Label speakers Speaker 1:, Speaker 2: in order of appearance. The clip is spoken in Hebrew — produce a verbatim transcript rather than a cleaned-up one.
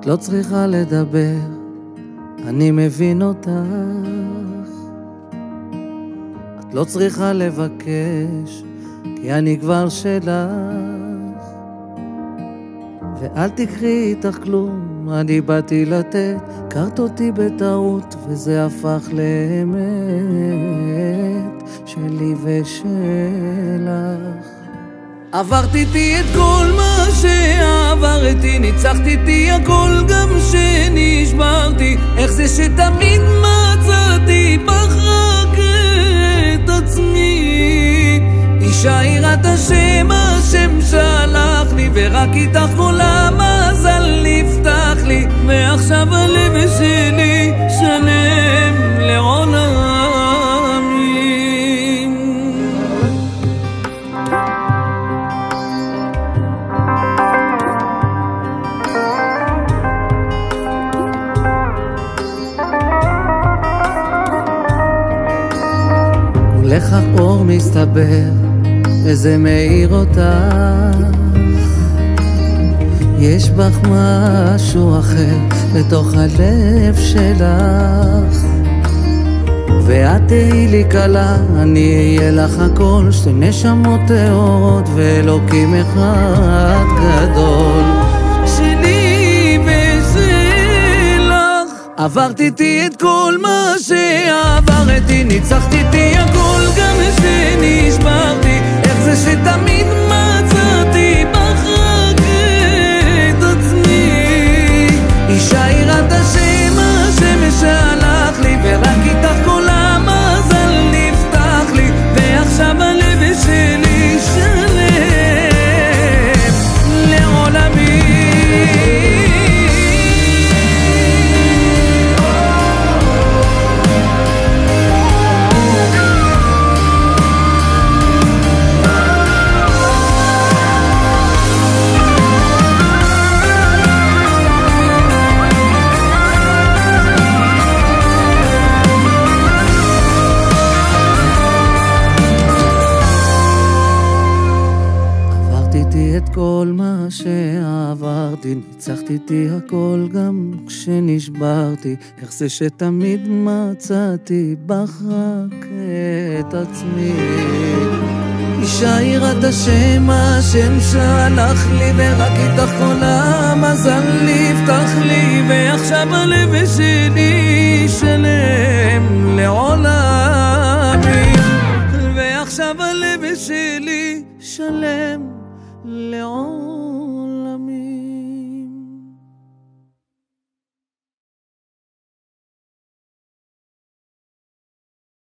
Speaker 1: לא צריכה לדבר, אני מבין אותך. את לא צריכה לבקש, כי אני כבר שלך. ואל תקחי איתך כלום, אני באתי לתת. קרת אותי בטעות וזה הפך לאמת שלי ושלך. עברת איתי את כל מה שעברתי, ניצחת איתי הכל גם שנשברתי. איך זה שתמיד מצאתי בך רק את עצמי. אישה יראת השם, השם שלח לי, ורק איתך כל המזל נפתח לי. ועכשיו הלב שלי שלם לעולמים. לך אור מסתבר וזה מאיר אותך. יש בך משהו אחר בתוך הלב שלך. ואת תהי לי קלה, אני אהיה לך הכל. שתי נשמות טהורות ואלוקים אחד גדול. שלי ושלך. עברת איתי את כל מה שעברתי, ניצחת איתי הכל גם שנשברתי. איך זה שתמיד מצאתי בך רק את עצמי. אישה יראת השם, השם שלח לי, ורק איתך כל המזל נפתח לי. ועכשיו הלב שלי שלם לעולמי. את כל מה שעברתי, ניצחת איתי הכל גם כשנשברתי. איך זה שתמיד מצאתי בך רק את עצמי. אישה יראת השם, השם שלח לי, ורק איתך כל המזל נפתח לי. ועכשיו הלב שלי שלם לעולמי. ועכשיו הלב שלי שלם לעולמי.